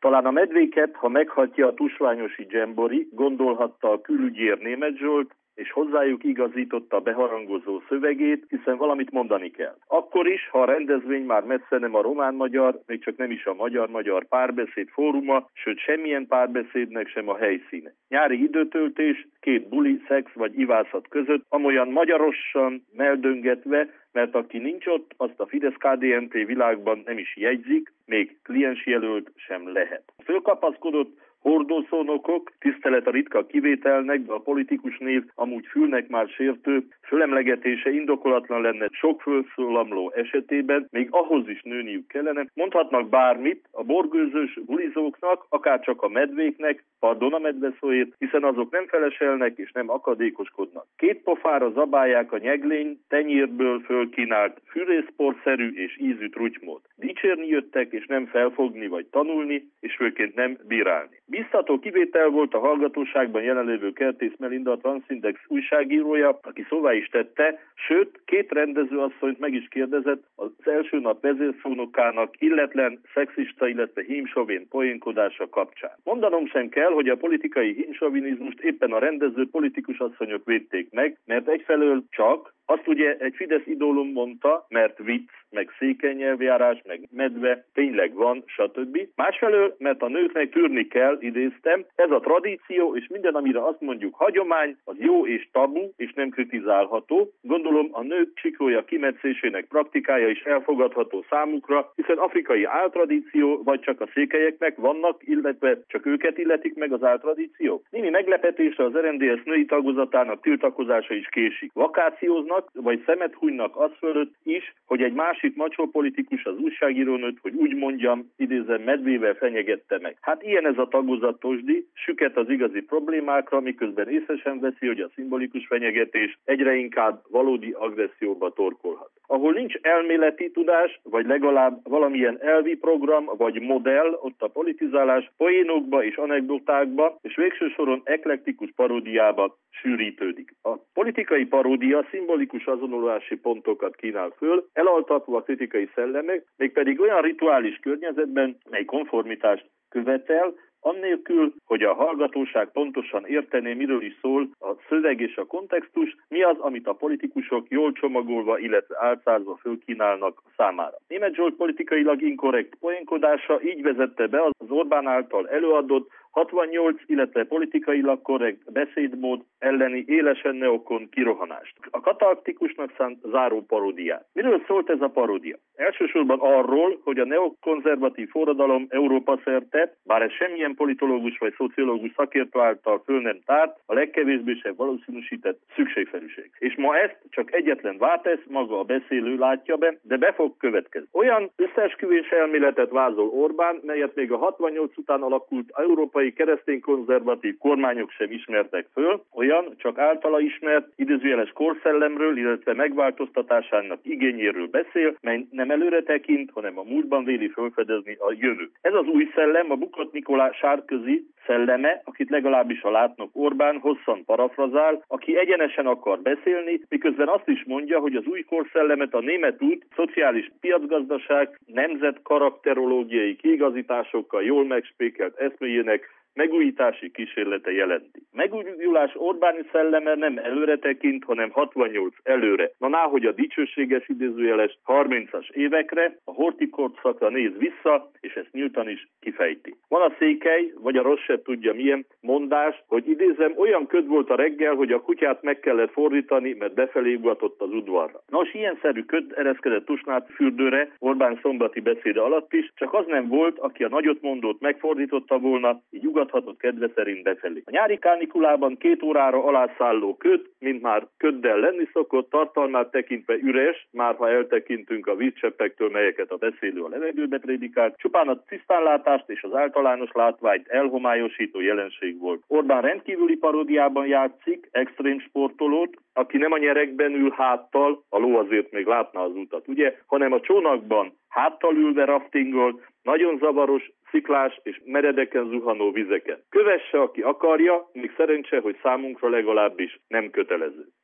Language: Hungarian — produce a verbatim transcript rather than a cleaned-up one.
Talán a medvéket, ha meghatja a tusványosi dzsembori, gondolhatta a külügyér Németh Zsolt, és hozzájuk igazította a beharangozó szövegét, hiszen valamit mondani kell. Akkor is, ha a rendezvény már messze nem a román-magyar, még csak nem is a magyar-magyar párbeszéd fóruma, sőt semmilyen párbeszédnek sem a helyszíne. Nyári időtöltés, két buli, szex vagy ivászat között, amolyan magyarosan meldöngetve, mert aki nincs ott, azt a Fidesz-ká dé en pé világban nem is jegyzik, még kliensjelölt sem lehet. Fölkapaszkodott hordószónokok, tisztelet a ritka kivételnek, de a politikus név amúgy fülnek már sértő, fölemlegetése indokolatlan lenne sok fölszólamló esetében, még ahhoz is nőniük kellene. Mondhatnak bármit a borgőzős bulizóknak, akár csak a medvéknek, pardon a medveszóért, hiszen azok nem feleselnek és nem akadékoskodnak. Két pofára zabálják a nyeglény, tenyérből fölkínált fűrészporszerű és ízű trutymót. Dicsérni jöttek és nem felfogni vagy tanulni, és főként nem bírálni. Biztató kivétel volt a hallgatóságban jelenlévő Kertész Melinda, a Transindex újságírója, aki szóvá is tette, sőt, két rendezőasszonyt meg is kérdezett az első nap vezérszónokának illetlen, szexista, illetve hímsovén poénkodása kapcsán. Mondanom sem kell, hogy a politikai hímsovinizmust éppen a rendező politikus asszonyok védték meg, mert egyfelől csak, azt ugye egy Fidesz idólum mondta, mert vicc, meg székely nyelvjárás, meg medve, tényleg van, stb. Másfelől, mert a nőknek tűrni kell, idéztem, ez a tradíció, és minden, amire azt mondjuk hagyomány, az jó és tabu, és nem kritizálható. Gondolom a nők csikója kimetszésének praktikája is elfogadható számukra, hiszen afrikai áltradíció, vagy csak a székelyeknek vannak, illetve csak őket illetik meg az áltradíciók. Némi meglepetésre az er en dé es női tagozatának tiltakozása is késik. Vakációznak, vagy szemet hunynak az fölött is, hogy egy másik macsó politikus az újságírónőt, hogy úgy mondjam, idézem, medvével fenyegette meg. Hát ilyen ez a tagozatosdi, süket az igazi problémákra, miközben észre sem veszi, hogy a szimbolikus fenyegetés egyre inkább valódi agresszióba torkolhat. Ahol nincs elméleti tudás, vagy legalább valamilyen elvi program, vagy modell, ott a politizálás poénokba és anekdotákba, és végső soron eklektikus paródiába sűrítődik. A politikai paródia szimbolikus azonosulási pontokat kínál föl, elaltatva a kritikai szellemek, mégpedig olyan rituális környezetben, mely konformitást követel, annélkül, hogy a hallgatóság pontosan értené, miről is szól a szöveg és a kontextus, mi az, amit a politikusok jól csomagolva, illetve álcázva fölkínálnak számára. Németh Zsolt politikailag inkorrekt poénkodása így vezette be az Orbán által előadott hatvannyolc, illetve politikailag korrekt beszédmód elleni élesen neokon kirohanást. A katartikusnak szánt záró paródiát. Miről szólt ez a paródia? Elsősorban arról, hogy a neokonzervatív forradalom Európa szerte, bár ez semmilyen politológus vagy szociológus szakértő által föl nem tárt, a legkevésbé sem valószínűsített szükségszerűség. És ma ezt csak egyetlen Vártesz, maga a beszélő látja be, de be fog következni. Olyan összeesküvés elméletet vázol Orbán, melyet még a hatvannyolc után alakult európai keresztény-konzervatív kormányok sem ismertek föl, olyan csak általa ismert idézőjeles korszellemről, illetve megváltoztatásának igényéről beszél, mely nem előre tekint, hanem a múltban véli felfedezni a jövőt. Ez az új szellem a Bukott Nikolás Sárközi szelleme, akit legalábbis a látnok Orbán hosszan parafrazál, aki egyenesen akar beszélni, miközben azt is mondja, hogy az új korszellemet a német út, szociális piacgazdaság, nemzet karakterológiai kiigazításokkal jól megspékelt eszméjének megújítási kísérlete jelenti. Megújulás Orbáni szelleme nem előre tekint, hanem hatvannyolc előre. Na náhogy a dicsőséges idézőjeles harmincas évekre, a horthy-korszakra néz vissza, és ezt nyíltan is kifejti. Van a székely, vagy a rossz se tudja milyen mondás, hogy idézem, olyan köd volt a reggel, hogy a kutyát meg kellett fordítani, mert befelé ugatott az udvarra. Nos, ilyen szerű köd ereszkedett Tusnád fürdőre Orbán szombati beszéde alatt is, csak az nem volt, aki a nagyotmondót megfordította volna, így ugathatott kedve szerint befelé. A nyári kánikulában két órára alászálló köd, mint már köddel lenni szokott, tartalmát tekintve üres, már ha eltekintünk a vízcseppektől, melyeket a beszélő a levegőbe prédikált, csupán a tisztánlátást és az általános látványt elhomályosító jelenség volt. Orbán rendkívüli paródiában játszik extrém sportolót, aki nem a nyerekben ül háttal, a ló azért még látná az utat, ugye, hanem a csónakban háttal ülve raftingol, nagyon zavaros, sziklás és meredeken zuhanó vizeken. Kövesse, aki akarja, még szerencse, hogy számunkra legalábbis nem kötelező.